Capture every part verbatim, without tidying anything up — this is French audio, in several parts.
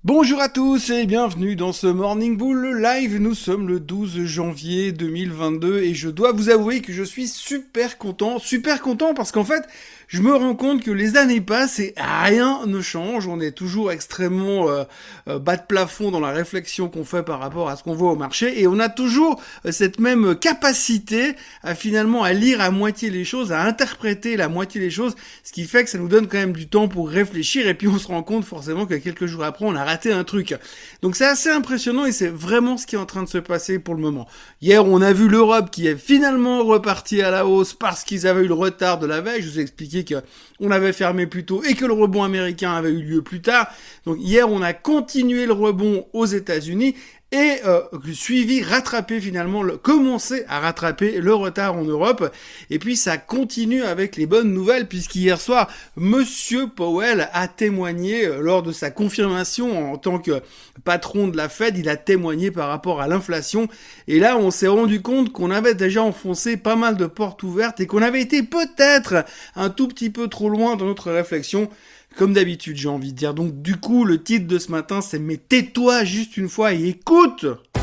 Bonjour à tous et bienvenue dans ce Morning Bull Live. Nous sommes le douze janvier deux mille vingt-deux et je dois vous avouer que je suis super content, super content parce qu'en fait, je me rends compte que les années passent et rien ne change. On est toujours extrêmement euh, euh, bas de plafond dans la réflexion qu'on fait par rapport à ce qu'on voit au marché et on a toujours euh, cette même capacité à finalement à lire à moitié les choses, à interpréter la moitié des choses, ce qui fait que ça nous donne quand même du temps pour réfléchir et puis on se rend compte forcément que quelques jours après, on a raté un truc. Donc c'est assez impressionnant et c'est vraiment ce qui est en train de se passer pour le moment. Hier, on a vu l'Europe qui est finalement repartie à la hausse parce qu'ils avaient eu le retard de la veille. Je vous ai expliqué que on avait fermé plus tôt et que le rebond américain avait eu lieu plus tard. Donc hier, on a continué le rebond aux États-Unis et euh, suivi, rattrapé finalement, le, commencé à rattraper le retard en Europe. Et puis ça continue avec les bonnes nouvelles puisqu'hier soir, Monsieur Powell a témoigné euh, lors de sa confirmation en tant que patron de la Fed, il a témoigné par rapport à l'inflation. Et là, on s'est rendu compte qu'on avait déjà enfoncé pas mal de portes ouvertes et qu'on avait été peut-être un tout petit peu trop loin dans notre réflexion. Comme d'habitude, j'ai envie de dire. Donc, du coup, le titre de ce matin, c'est « Mais tais-toi juste une fois et écoute !»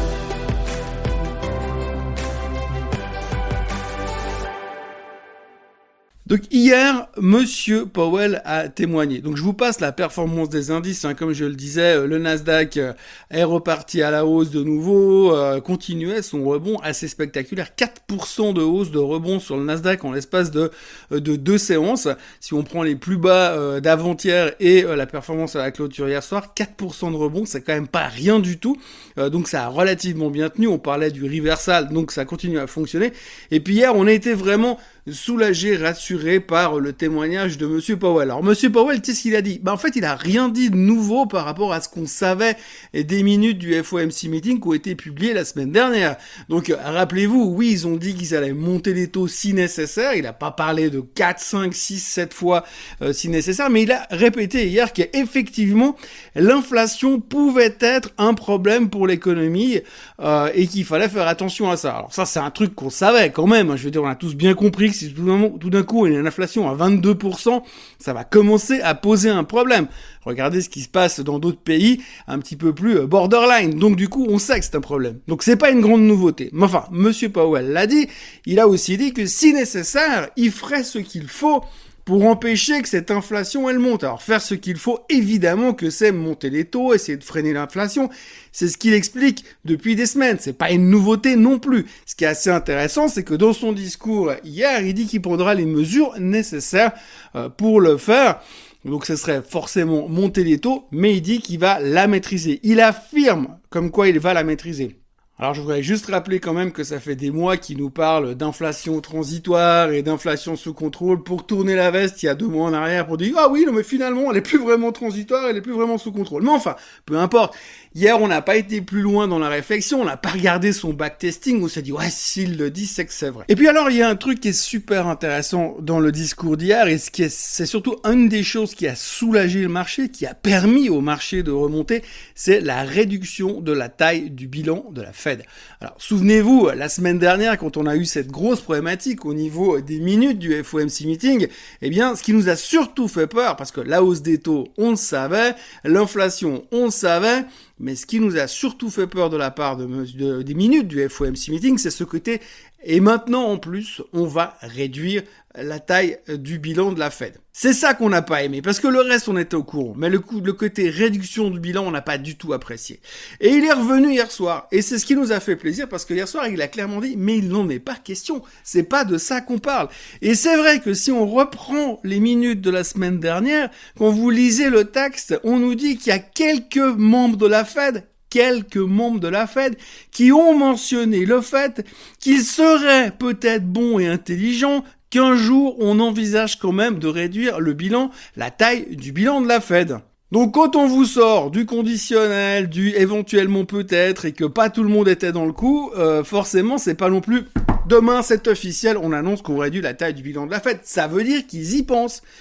Donc hier, Monsieur Powell a témoigné. Donc je vous passe la performance des indices, hein, comme je le disais, le Nasdaq est reparti à la hausse de nouveau, euh, continuait son rebond assez spectaculaire, quatre pour cent de hausse de rebond sur le Nasdaq en l'espace de, de deux séances. Si on prend les plus bas euh, d'avant-hier et euh, la performance à la clôture hier soir, quatre pour cent de rebond, c'est quand même pas rien du tout. Euh, donc ça a relativement bien tenu, on parlait du reversal, donc ça continue à fonctionner. Et puis hier, on a été vraiment soulagé, rassuré par le témoignage de Monsieur Powell. Alors Monsieur Powell, qu'est-ce qu'il a dit ? Ben en fait, il a rien dit de nouveau par rapport à ce qu'on savait des minutes du F O M C meeting qui ont été publiées la semaine dernière. Donc rappelez-vous, oui, ils ont dit qu'ils allaient monter les taux si nécessaire. Il a pas parlé de quatre, cinq, six, sept fois euh, si nécessaire, mais il a répété hier qu'effectivement l'inflation pouvait être un problème pour l'économie euh, et qu'il fallait faire attention à ça. Alors ça, c'est un truc qu'on savait quand même. Hein. Je veux dire, on a tous bien compris que si tout d'un, tout d'un coup il y a une inflation à vingt-deux pour cent, ça va commencer à poser un problème. Regardez ce qui se passe dans d'autres pays un petit peu plus borderline. Donc du coup, on sait que c'est un problème. Donc c'est pas une grande nouveauté. Mais enfin, Monsieur Powell l'a dit, il a aussi dit que si nécessaire, il ferait ce qu'il faut pour empêcher que cette inflation, elle monte. Alors, faire ce qu'il faut, évidemment que c'est monter les taux, essayer de freiner l'inflation. C'est ce qu'il explique depuis des semaines. C'est pas une nouveauté non plus. Ce qui est assez intéressant, c'est que dans son discours hier, il dit qu'il prendra les mesures nécessaires euh, pour le faire. Donc, ce serait forcément monter les taux, mais il dit qu'il va la maîtriser. Il affirme comme quoi il va la maîtriser. Alors je voudrais juste rappeler quand même que ça fait des mois qu'il nous parle d'inflation transitoire et d'inflation sous contrôle pour tourner la veste il y a deux mois en arrière pour dire « Ah oui, non mais finalement elle est plus vraiment transitoire, elle est plus vraiment sous contrôle ». Mais enfin, peu importe. Hier, on n'a pas été plus loin dans la réflexion, on n'a pas regardé son backtesting, on s'est dit « Ouais, s'il le dit, c'est que c'est vrai ». Et puis alors, il y a un truc qui est super intéressant dans le discours d'hier et ce qui est, c'est surtout une des choses qui a soulagé le marché, qui a permis au marché de remonter, c'est la réduction de la taille du bilan de la Fed. Alors, souvenez-vous, la semaine dernière, quand on a eu cette grosse problématique au niveau des minutes du F O M C meeting, eh bien, ce qui nous a surtout fait peur, parce que la hausse des taux, on le savait, l'inflation, on le savait, mais ce qui nous a surtout fait peur de la part de, de, des minutes du F O M C meeting, c'est ce côté, et maintenant en plus, on va réduire la taille du bilan de la Fed. C'est ça qu'on n'a pas aimé, parce que le reste, on était au courant. Mais le, coup, le côté réduction du bilan, on n'a pas du tout apprécié. Et il est revenu hier soir, et c'est ce qui nous a fait plaisir, parce que hier soir, il a clairement dit, mais il n'en est pas question. C'est pas de ça qu'on parle. Et c'est vrai que si on reprend les minutes de la semaine dernière, quand vous lisez le texte, on nous dit qu'il y a quelques membres de la Fed, quelques membres de la Fed qui ont mentionné le fait qu'il serait peut-être bon et intelligent qu'un jour on envisage quand même de réduire le bilan, la taille du bilan de la Fed. Donc quand on vous sort du conditionnel, du éventuellement peut-être et que pas tout le monde était dans le coup, euh, forcément c'est pas non plus demain c'est officiel, on annonce qu'on réduit la taille du bilan de la Fed. Ça veut dire qu'ils y pensent.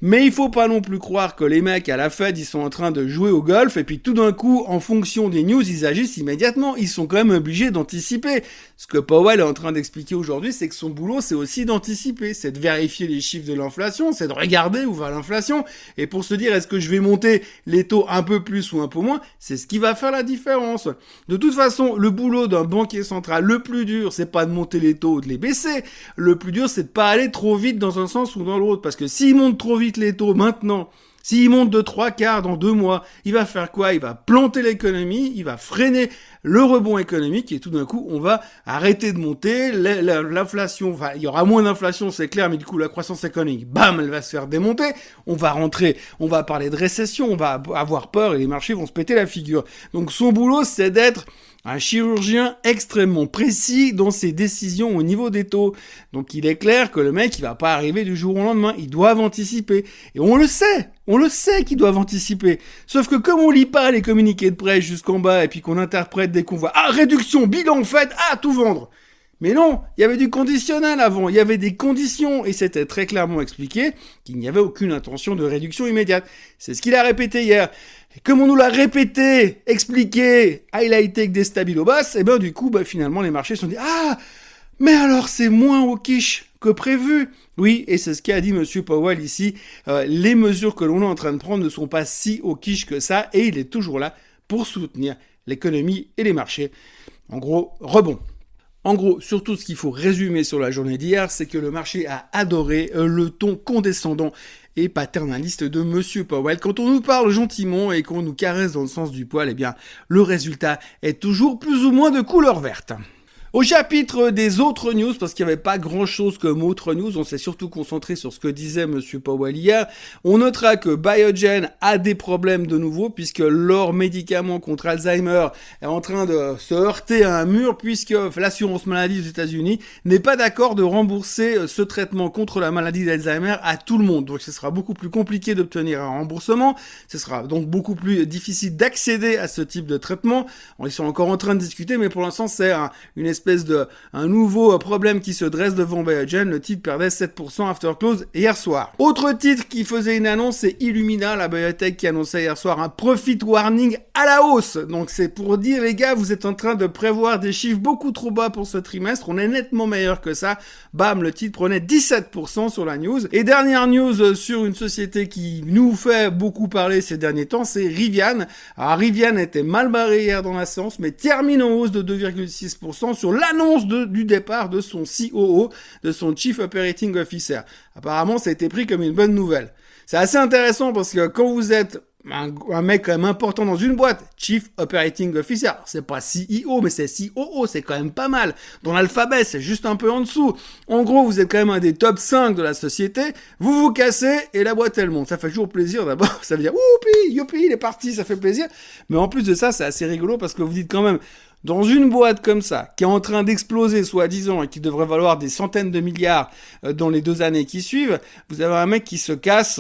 Mais il faut pas non plus croire que les mecs à la Fed, ils sont en train de jouer au golf et puis tout d'un coup, en fonction des news, ils agissent immédiatement. Ils sont quand même obligés d'anticiper. Ce que Powell est en train d'expliquer aujourd'hui, c'est que son boulot, c'est aussi d'anticiper, c'est de vérifier les chiffres de l'inflation, c'est de regarder où va l'inflation et pour se dire est-ce que je vais monter les taux un peu plus ou un peu moins, c'est ce qui va faire la différence. De toute façon, le boulot d'un banquier central, le plus dur, c'est pas de monter les taux ou de les baisser. Le plus dur, c'est de pas aller trop vite dans un sens ou dans l'autre. Parce que s'il monte trop vite les taux maintenant, s'il monte de trois quarts dans deux mois, il va faire quoi? Il va planter l'économie, il va freiner le rebond économique et tout d'un coup, on va arrêter de monter. L'inflation, enfin, il y aura moins d'inflation, c'est clair, mais du coup, la croissance économique, bam, elle va se faire démonter. On va rentrer, on va parler de récession, on va avoir peur et les marchés vont se péter la figure. Donc, son boulot, c'est d'être un chirurgien extrêmement précis dans ses décisions au niveau des taux. Donc il est clair que le mec, il va pas arriver du jour au lendemain. Ils doivent anticiper. Et on le sait. On le sait qu'ils doivent anticiper. Sauf que comme on lit pas les communiqués de presse jusqu'en bas et puis qu'on interprète dès qu'on voit « Ah, réduction, bilan fait, ah, tout vendre !» Mais non, il y avait du conditionnel avant, il y avait des conditions, et c'était très clairement expliqué qu'il n'y avait aucune intention de réduction immédiate. C'est ce qu'il a répété hier. Et comme on nous l'a répété, expliqué, highlighté que des stabilos basses, et ben du coup, bah, finalement, les marchés se sont dit « Ah, mais alors c'est moins au quiche que prévu !» Oui, et c'est ce qu'a dit Monsieur Powell ici. Euh, les mesures que l'on est en train de prendre ne sont pas si au quiche que ça, et il est toujours là pour soutenir l'économie et les marchés. En gros, rebond. En gros, surtout ce qu'il faut résumer sur la journée d'hier, c'est que le marché a adoré le ton condescendant et paternaliste de Monsieur Powell. Quand on nous parle gentiment et qu'on nous caresse dans le sens du poil, eh bien, le résultat est toujours plus ou moins de couleur verte. Au chapitre des autres news, parce qu'il n'y avait pas grand-chose comme autres news, on s'est surtout concentré sur ce que disait Monsieur Powell hier. On notera que Biogen a des problèmes de nouveau, puisque leur médicament contre Alzheimer est en train de se heurter à un mur, puisque l'assurance maladie aux États-Unis n'est pas d'accord de rembourser ce traitement contre la maladie d'Alzheimer à tout le monde. Donc ce sera beaucoup plus compliqué d'obtenir un remboursement, ce sera donc beaucoup plus difficile d'accéder à ce type de traitement. Ils sont encore en train de discuter, mais pour l'instant c'est un, une espèce espèce de un nouveau problème qui se dresse devant Biogen. Le titre perdait sept pour cent after close hier soir. Autre titre qui faisait une annonce, c'est Illumina, la biotech qui annonçait hier soir un profit warning à la hausse. Donc c'est pour dire les gars, vous êtes en train de prévoir des chiffres beaucoup trop bas pour ce trimestre, on est nettement meilleur que ça. Bam, le titre prenait dix-sept pour cent sur la news. Et dernière news sur une société qui nous fait beaucoup parler ces derniers temps, c'est Rivian. Alors Rivian était mal barré hier dans la séance, mais termine en hausse de deux virgule six pour cent sur l'annonce de, du départ de son C O O, de son Chief Operating Officer. Apparemment, ça a été pris comme une bonne nouvelle. C'est assez intéressant parce que quand vous êtes un, un mec quand même important dans une boîte, Chief Operating Officer, alors c'est pas C E O, mais c'est C O O, c'est quand même pas mal. Dans l'alphabet, c'est juste un peu en dessous. En gros, vous êtes quand même un des top cinq de la société, vous vous cassez et la boîte elle monte. Ça fait toujours plaisir d'abord, ça veut dire oupi, youpi, il est parti, ça fait plaisir. Mais en plus de ça, c'est assez rigolo parce que vous dites quand même, dans une boîte comme ça, qui est en train d'exploser, soi-disant, et qui devrait valoir des centaines de milliards dans les deux années qui suivent, vous avez un mec qui se casse.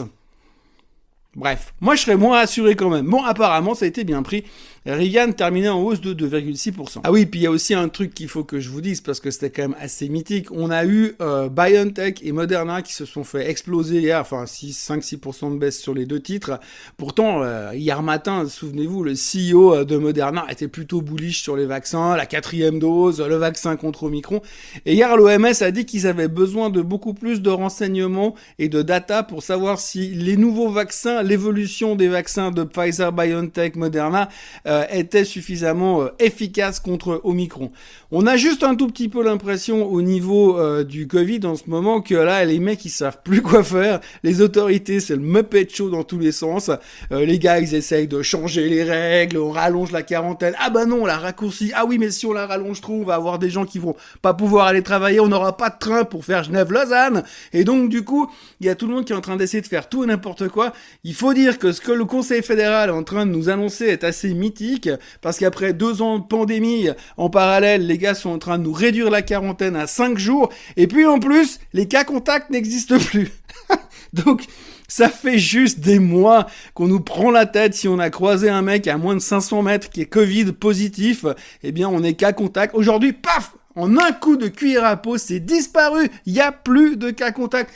Bref, moi je serais moins rassuré quand même. Bon, apparemment, ça a été bien pris. Rivian terminait en hausse de deux virgule six pour cent. Ah oui, puis il y a aussi un truc qu'il faut que je vous dise, parce que c'était quand même assez mythique. On a eu euh, BioNTech et Moderna qui se sont fait exploser hier, enfin cinq six pour cent de baisse sur les deux titres. Pourtant, euh, hier matin, souvenez-vous, le C E O de Moderna était plutôt bullish sur les vaccins, la quatrième dose, le vaccin contre Omicron. Et hier, l'O M S a dit qu'ils avaient besoin de beaucoup plus de renseignements et de data pour savoir si les nouveaux vaccins, l'évolution des vaccins de Pfizer, BioNTech, Moderna, euh, était suffisamment euh, efficace contre Omicron. On a juste un tout petit peu l'impression au niveau euh, du Covid en ce moment que là, les mecs, ils savent plus quoi faire. Les autorités, c'est le Muppet Show dans tous les sens. Euh, les gars, ils essayent de changer les règles, on rallonge la quarantaine. Ah bah non, on la raccourcit. Ah oui, mais si on la rallonge trop, on va avoir des gens qui vont pas pouvoir aller travailler, on n'aura pas de train pour faire Genève-Lausanne. Et donc, du coup, il y a tout le monde qui est en train d'essayer de faire tout et n'importe quoi. Il faut dire que ce que le Conseil fédéral est en train de nous annoncer est assez mythique, parce qu'après deux ans de pandémie, en parallèle, les gars sont en train de nous réduire la quarantaine à cinq jours, et puis en plus, les cas contacts n'existent plus. Donc, ça fait juste des mois qu'on nous prend la tête. Si on a croisé un mec à moins de cinq cents mètres qui est Covid positif, eh bien, on est cas contact. Aujourd'hui, paf! En un coup de cuillère à peau, c'est disparu. Il n'y a plus de cas contact.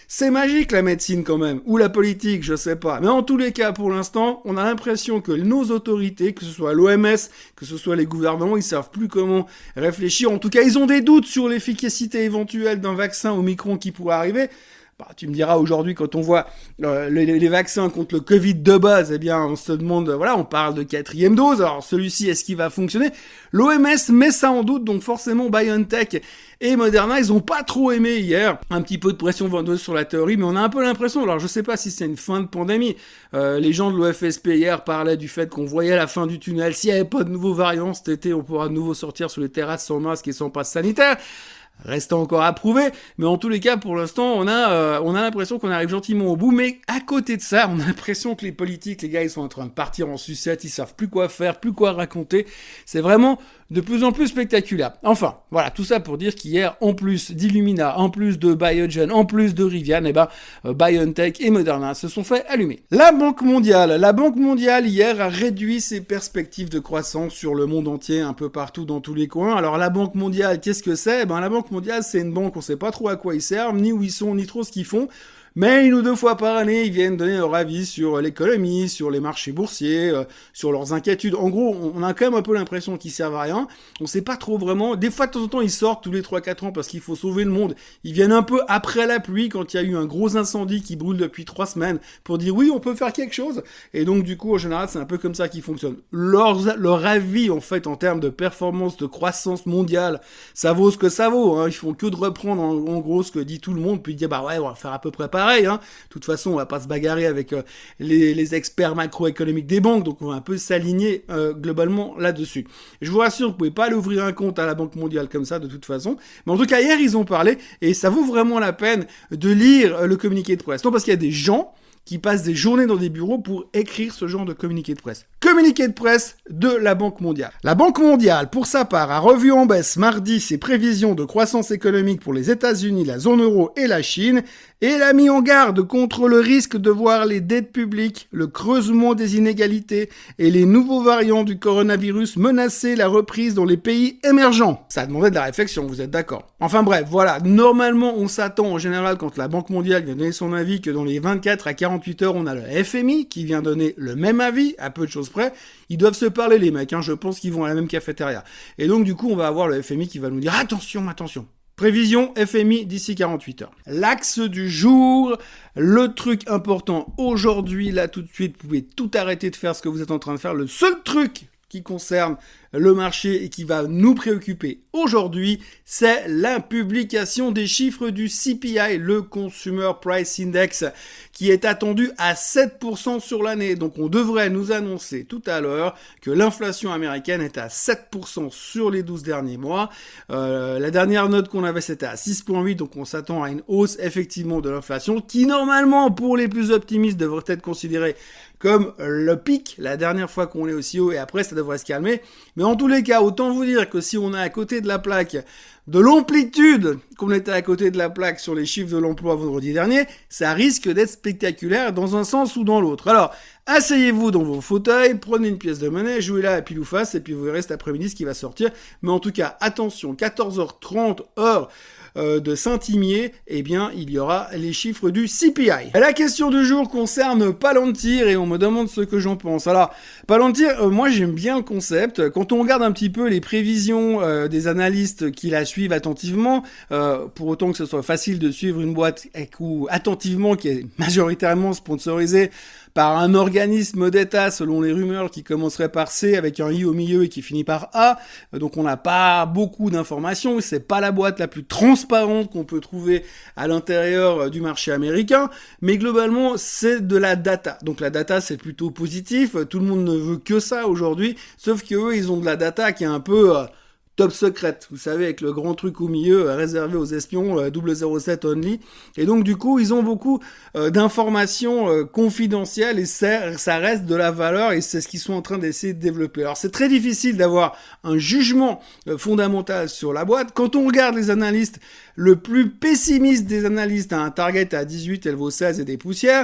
C'est magique la médecine quand même, ou la politique, je sais pas. Mais en tous les cas, pour l'instant, on a l'impression que nos autorités, que ce soit l'O M S, que ce soit les gouvernements, ils savent plus comment réfléchir. En tout cas, ils ont des doutes sur l'efficacité éventuelle d'un vaccin Omicron qui pourrait arriver. Bah, tu me diras aujourd'hui, quand on voit euh, les, les vaccins contre le Covid de base, eh bien, on se demande, voilà, on parle de quatrième dose. Alors, celui-ci, est-ce qu'il va fonctionner? L'O M S met ça en doute, donc forcément, BioNTech et Moderna, ils ont pas trop aimé hier. Un petit peu de pression vendeuse sur la théorie, mais on a un peu l'impression, alors je sais pas si c'est une fin de pandémie. Euh, les gens de l'O F S P hier parlaient du fait qu'on voyait la fin du tunnel. S'il y avait pas de nouveaux variants cet été, on pourra de nouveau sortir sur les terrasses sans masque et sans passe sanitaire. Reste encore à prouver, mais en tous les cas, pour l'instant, on a, euh, on a l'impression qu'on arrive gentiment au bout, mais à côté de ça, on a l'impression que les politiques, les gars, ils sont en train de partir en sucette, ils savent plus quoi faire, plus quoi raconter. C'est vraiment de plus en plus spectaculaire. Enfin, voilà, tout ça pour dire qu'hier, en plus d'Illumina, en plus de Biogen, en plus de Rivian, eh ben, euh, BioNTech et Moderna se sont fait allumer. La Banque mondiale, la Banque mondiale hier a réduit ses perspectives de croissance sur le monde entier, un peu partout dans tous les coins. Alors la Banque mondiale, qu'est-ce que c'est? Eh ben, la Banque mondiale, c'est une banque, on sait pas trop à quoi ils servent, ni où ils sont, ni trop ce qu'ils font. Mais une ou deux fois par année, ils viennent donner leur avis sur l'économie, sur les marchés boursiers, euh, sur leurs inquiétudes. En gros, on a quand même un peu l'impression qu'ils servent à rien. On sait pas trop vraiment. Des fois, de temps en temps, ils sortent tous les trois quatre ans parce qu'il faut sauver le monde. Ils viennent un peu après la pluie, quand il y a eu un gros incendie qui brûle depuis trois semaines, pour dire oui, on peut faire quelque chose. Et donc, du coup, en général, c'est un peu comme ça qu'ils fonctionnent. Leur, leur avis, en fait, en termes de performance, de croissance mondiale, ça vaut ce que ça vaut. Hein. Ils font que de reprendre, en, en gros, ce que dit tout le monde, puis dire, bah ouais, on va faire à peu près pareil. Hein. De toute façon, on va pas se bagarrer avec euh, les, les experts macroéconomiques des banques, donc on va un peu s'aligner euh, globalement là-dessus. Je vous rassure, vous pouvez pas aller ouvrir un compte à la Banque mondiale comme ça, de toute façon. Mais en tout cas, hier, ils ont parlé, et ça vaut vraiment la peine de lire euh, le communiqué de presse. Non, parce qu'il y a des gens qui passent des journées dans des bureaux pour écrire ce genre de communiqué de presse. Communiqué de presse de la Banque mondiale. La Banque mondiale, pour sa part, a revu en baisse mardi ses prévisions de croissance économique pour les États-Unis, la zone euro et la Chine, et elle a mis en garde contre le risque de voir les dettes publiques, le creusement des inégalités et les nouveaux variants du coronavirus menacer la reprise dans les pays émergents. Ça demandait de la réflexion, vous êtes d'accord? Enfin bref, voilà. Normalement, on s'attend en général, quand la Banque mondiale vient donner son avis, que dans les vingt-quatre à quarante-huit heures, on a le F M I qui vient donner le même avis, à peu de choses près. Ils doivent se parler, les mecs, hein. Je pense qu'ils vont à la même cafétéria. Et donc, du coup, on va avoir le F M I qui va nous dire « Attention, attention !» Prévision F M I d'ici quarante-huit heures. L'axe du jour, le truc important aujourd'hui, là tout de suite, vous pouvez tout arrêter de faire ce que vous êtes en train de faire. Le seul truc qui concerne le marché et qui va nous préoccuper aujourd'hui, c'est la publication des chiffres du C P I, le Consumer Price Index, qui est attendu à sept pour cent sur l'année. Donc on devrait nous annoncer tout à l'heure que l'inflation américaine est à sept pour cent sur les douze derniers mois. Euh, la dernière note qu'on avait, c'était à six virgule huit, donc on s'attend à une hausse effectivement de l'inflation, qui normalement, pour les plus optimistes, devrait être considérée comme le pic, la dernière fois qu'on est aussi haut, et après ça devrait se calmer. Mais en tous les cas, autant vous dire que si on est à côté de la plaque de l'amplitude qu'on était à côté de la plaque sur les chiffres de l'emploi vendredi dernier, ça risque d'être spectaculaire dans un sens ou dans l'autre. Alors, asseyez-vous dans vos fauteuils, prenez une pièce de monnaie, jouez-la à pile ou face, et puis vous verrez cet après-midi ce qui va sortir. Mais en tout cas, attention, quatorze heures trente, heure Euh, de Saint-Imier, eh bien, il y aura les chiffres du C P I. La question du jour concerne Palantir et on me demande ce que j'en pense. Alors, Palantir, euh, moi j'aime bien le concept. Quand on regarde un petit peu les prévisions euh, des analystes qui la suivent attentivement, euh, pour autant que ce soit facile de suivre une boîte ou attentivement qui est majoritairement sponsorisée par un organisme d'État, selon les rumeurs, qui commencerait par C avec un I au milieu et qui finit par A. Donc on n'a pas beaucoup d'informations. C'est pas la boîte la plus transparente qu'on peut trouver à l'intérieur du marché américain. Mais globalement, c'est de la data. Donc la data, c'est plutôt positif. Tout le monde ne veut que ça aujourd'hui. Sauf qu'eux, ils ont de la data qui est un peu euh, top secrète. Vous savez, avec le grand truc au milieu, euh, réservé aux espions, euh, double zéro sept only. Et donc, du coup, ils ont beaucoup euh, d'informations euh, confidentielles et ça, ça reste de la valeur et c'est ce qu'ils sont en train d'essayer de développer. Alors, c'est très difficile d'avoir un jugement euh, fondamental sur la boîte. Quand on regarde les analystes, le plus pessimiste des analystes a un target à dix-huit, elle vaut seize et des poussières.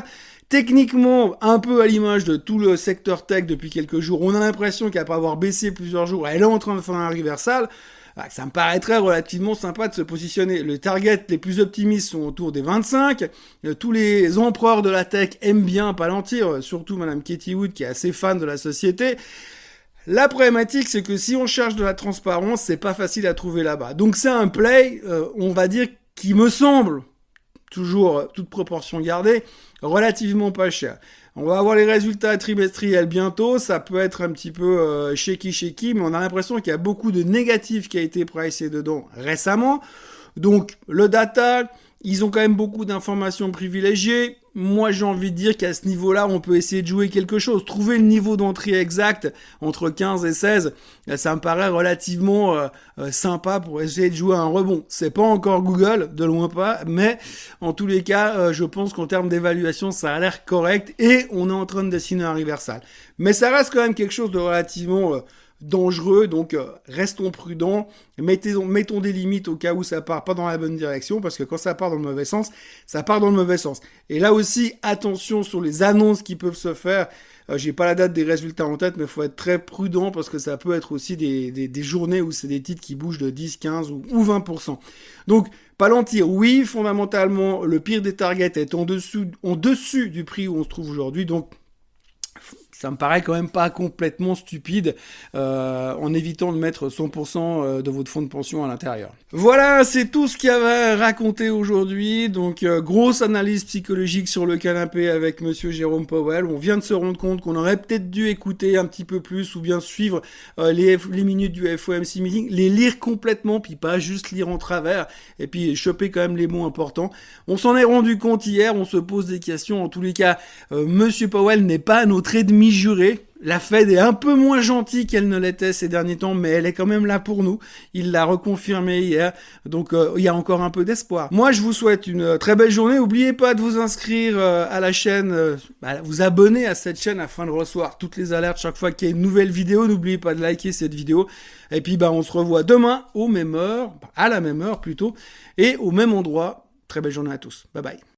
Techniquement, un peu à l'image de tout le secteur tech depuis quelques jours, on a l'impression qu'après avoir baissé plusieurs jours, elle est en train de faire un reversal. Ça me paraîtrait relativement sympa de se positionner. Les targets les plus optimistes sont autour des vingt-cinq. Tous les empereurs de la tech aiment bien Palantir, surtout Madame Katie Wood qui est assez fan de la société. La problématique, c'est que si on cherche de la transparence, c'est pas facile à trouver là-bas. Donc c'est un play, euh, on va dire, qui me semble, toujours euh, toute proportion gardée, relativement pas cher. On va avoir les résultats trimestriels bientôt, ça peut être un petit peu euh, shaky shaky, mais on a l'impression qu'il y a beaucoup de négatifs qui a été pricé dedans récemment. Donc le data, ils ont quand même beaucoup d'informations privilégiées. Moi, j'ai envie de dire qu'à ce niveau-là, on peut essayer de jouer quelque chose. Trouver le niveau d'entrée exact entre quinze et seize, ça me paraît relativement euh, euh, sympa pour essayer de jouer un rebond. C'est pas encore Google, de loin pas, mais en tous les cas, euh, je pense qu'en termes d'évaluation, ça a l'air correct et on est en train de dessiner un reversal. Mais ça reste quand même quelque chose de relativement... Euh, dangereux, donc euh, restons prudents, mettons, mettons des limites au cas où ça part pas dans la bonne direction, parce que quand ça part dans le mauvais sens, ça part dans le mauvais sens. Et là aussi, attention sur les annonces qui peuvent se faire. Euh, j'ai pas la date des résultats en tête, mais il faut être très prudent, parce que ça peut être aussi des, des, des journées où c'est des titres qui bougent de dix, quinze ou, ou vingt pour cent. Donc, Palantir, oui, fondamentalement, le pire des targets est en dessous, en dessus du prix où on se trouve aujourd'hui, donc ça me paraît quand même pas complètement stupide euh, en évitant de mettre cent pour cent de votre fonds de pension à l'intérieur. Voilà, c'est tout ce qu'il y avait à raconter aujourd'hui. Donc, euh, grosse analyse psychologique sur le canapé avec Monsieur Jérôme Powell. On vient de se rendre compte qu'on aurait peut-être dû écouter un petit peu plus ou bien suivre euh, les, les minutes du F O M C meeting, les lire complètement, puis pas juste lire en travers, et puis choper quand même les mots importants. On s'en est rendu compte hier, on se pose des questions. En tous les cas, euh, Monsieur Powell n'est pas notre ennemi juré. La Fed est un peu moins gentille qu'elle ne l'était ces derniers temps, mais elle est quand même là pour nous. Il l'a reconfirmé hier, donc euh, il y a encore un peu d'espoir. Moi, je vous souhaite une euh, très belle journée. N'oubliez pas de vous inscrire euh, à la chaîne, euh, bah, vous abonner à cette chaîne afin de recevoir toutes les alertes chaque fois qu'il y a une nouvelle vidéo. N'oubliez pas de liker cette vidéo. Et puis, bah, on se revoit demain au même heure, à la même heure plutôt, et au même endroit. Très belle journée à tous. Bye bye.